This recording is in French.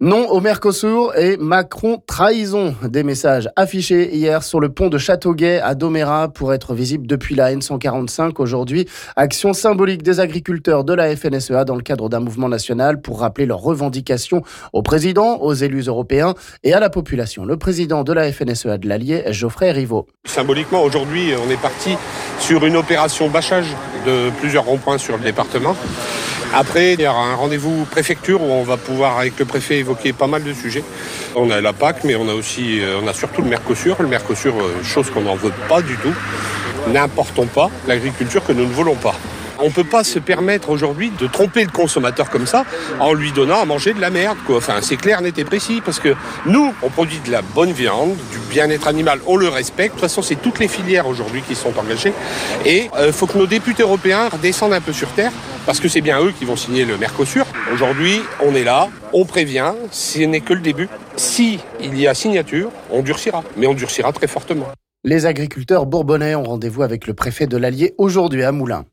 Non au Mercosur et Macron trahison. Des messages affichés hier sur le pont de Châteauguay à Domérat pour être visibles depuis la N145 aujourd'hui. Action symbolique des agriculteurs de la FNSEA dans le cadre d'un mouvement national pour rappeler leurs revendications au président, aux élus européens et à la population. Le président de la FNSEA de l'Allier, Geoffrey Rivaud. Symboliquement, aujourd'hui, on est parti sur une opération bâchage de plusieurs ronds-points sur le département. Après, il y aura un rendez-vous préfecture où on va pouvoir, avec le préfet, évoquer pas mal de sujets. On a la PAC, mais on a surtout le Mercosur. Le Mercosur, chose qu'on n'en veut pas du tout. N'importons pas l'agriculture que nous ne voulons pas. On ne peut pas se permettre aujourd'hui de tromper le consommateur comme ça en lui donnant à manger de la merde, quoi. Enfin, c'est clair, net et précis, parce que nous, on produit de la bonne viande, du bien-être animal, on le respecte. De toute façon, c'est toutes les filières aujourd'hui qui sont engagées. Et il faut que nos députés européens redescendent un peu sur terre, parce que c'est bien eux qui vont signer le Mercosur. Aujourd'hui, on est là, on prévient, ce n'est que le début. Si il y a signature, on durcira, mais on durcira très fortement. Les agriculteurs bourbonnais ont rendez-vous avec le préfet de l'Allier aujourd'hui à Moulins.